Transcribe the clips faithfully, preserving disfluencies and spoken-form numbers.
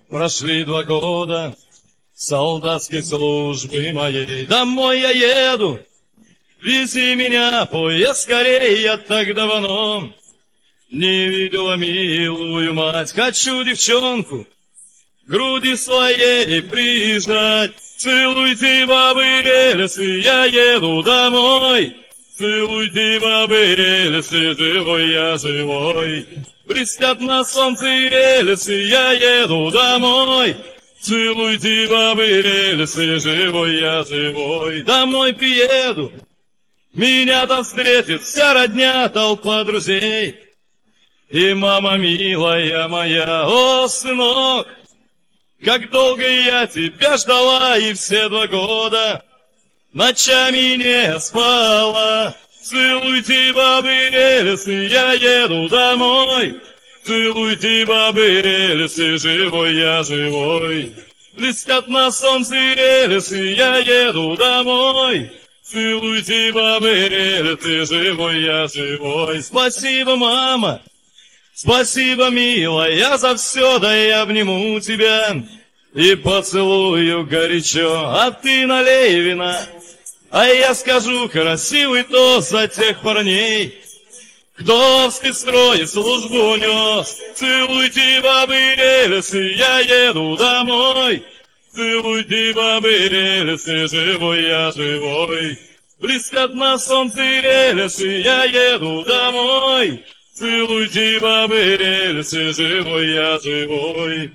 Прошли два года солдатской службы моей. Домой я еду, вези меня, поезд скорее, я так давно не видела милую мать. Хочу девчонку груди своей прижать. Целуйте, бабы, рельсы, я еду домой. Целуйте, бабы, рельсы, живой я живой. Блестят на солнце рельсы, я еду домой. Целуйте, бабы, рельсы, живой я живой. Домой приеду, меня там встретит вся родня, толпа друзей. И мама милая моя, о, сынок, как долго я тебя ждала, и все два года ночами не спала. Целуйте, бабы, рельсы, я еду домой. Целуйте, бабы, рельсы, живой я живой. Блестят на солнце рельсы, я еду домой. Целуйте, бабы, рельсы, живой я живой. Спасибо, мама, спасибо, милая, за все, да я обниму тебя и поцелую горячо. А ты налей вина, а я скажу красивый тост за тех парней, кто в спецстрое службу нес. Целуйте, бабы, рельсы, я еду домой. Целуйте, бабы, рельсы, живой я живой. Блестят на солнце рельсы, я еду домой. Целуйте, бабы, рельсы, живой я живой.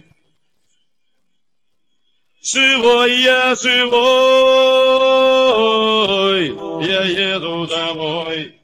Живой я живой, я еду домой.